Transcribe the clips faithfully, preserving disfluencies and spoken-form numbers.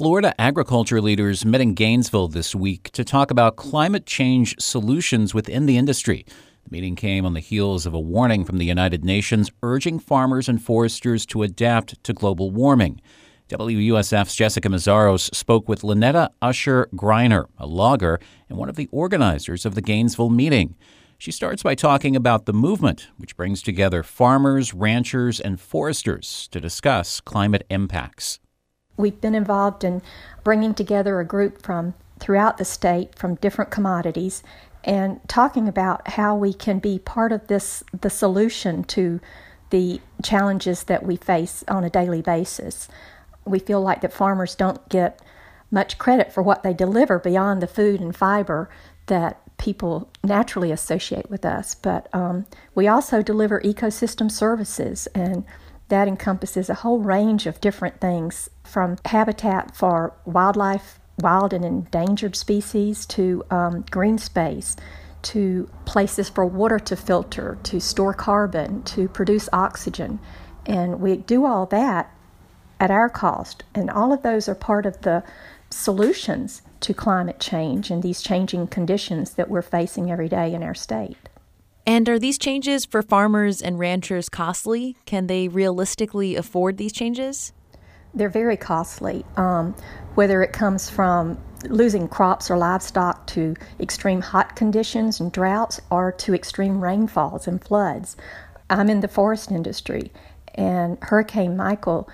Florida agriculture leaders met in Gainesville this week to talk about climate change solutions within the industry. The meeting came on the heels of a warning from the United Nations urging farmers and foresters to adapt to global warming. W U S F's Jessica Mazzaros spoke with Lynetta Usher Greiner, a logger and one of the organizers of the Gainesville meeting. She starts by talking about the movement, which brings together farmers, ranchers, and foresters to discuss climate impacts. We've been involved in bringing together a group from throughout the state from different commodities and talking about how we can be part of this, the solution to the challenges that we face on a daily basis. We feel like that farmers don't get much credit for what they deliver beyond the food and fiber that people naturally associate with us. But um, we also deliver ecosystem services, and that encompasses a whole range of different things, from habitat for wildlife, wild and endangered species, to um, green space, to places for water to filter, to store carbon, to produce oxygen. And we do all that at our cost. And all of those are part of the solutions to climate change and these changing conditions that we're facing every day in our state. And are these changes for farmers and ranchers costly? Can they realistically afford these changes? They're very costly, um, whether it comes from losing crops or livestock to extreme hot conditions and droughts, or to extreme rainfalls and floods. I'm in the forest industry, and Hurricane Michael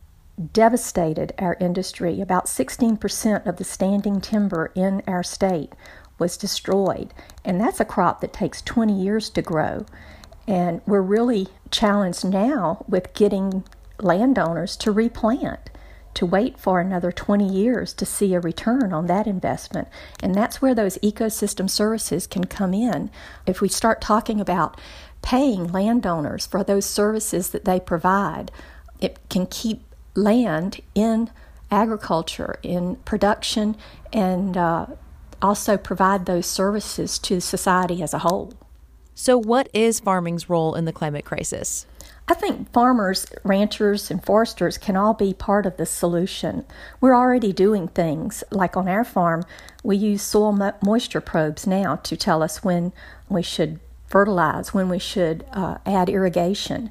devastated our industry. About sixteen percent of the standing timber in our state was destroyed, and that's a crop that takes twenty years to grow. And we're really challenged now with getting landowners to replant, to wait for another twenty years to see a return on that investment. And that's where those ecosystem services can come in. If we start talking about paying landowners for those services that they provide, it can keep land in agriculture, in production, and uh, also provide those services to society as a whole. So what is farming's role in the climate crisis? I think farmers, ranchers, and foresters can all be part of the solution. We're already doing things, like on our farm, we use soil mo- moisture probes now to tell us when we should fertilize, when we should uh, add irrigation.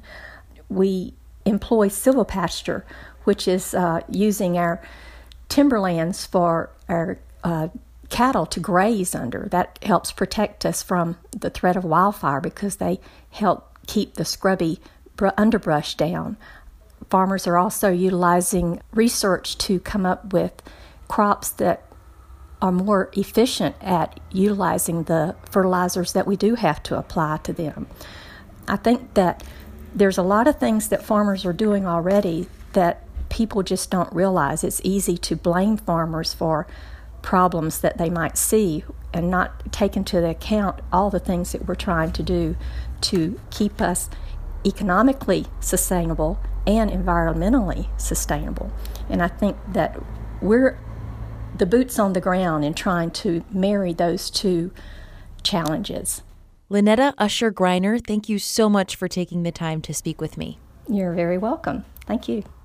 We employ silvopasture, which is uh, using our timberlands for our uh, cattle to graze under. That helps protect us from the threat of wildfire because they help keep the scrubby br- underbrush down. Farmers are also utilizing research to come up with crops that are more efficient at utilizing the fertilizers that we do have to apply to them. I think that there's a lot of things that farmers are doing already that people just don't realize. It's easy to blame farmers for problems that they might see and not take into account all the things that we're trying to do to keep us economically sustainable and environmentally sustainable. And I think that we're the boots on the ground in trying to marry those two challenges. Lynetta Usher Greiner, thank you so much for taking the time to speak with me. You're very welcome. Thank you.